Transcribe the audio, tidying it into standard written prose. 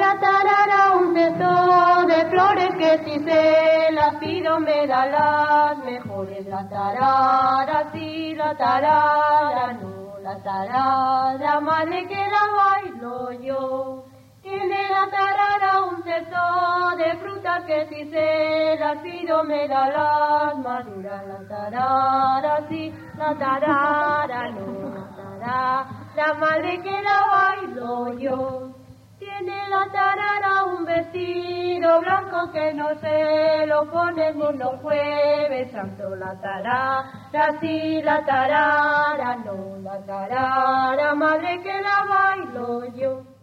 la tarara un cesto de flores que si se las pido me da las mejores. La tarara sí, la tarara no, la tarara madre que la bailo yo. Tiene la tarara un cesto de frutas que si se las pido me da las maduras. La tarara sí, la tarara no, la tarara la madre que la bailo yo. Tiene la tarara un vestido blanco que no se lo pone ni los jueves santo. La tarara sí, la tarara no, la tarara madre que la bailo yo.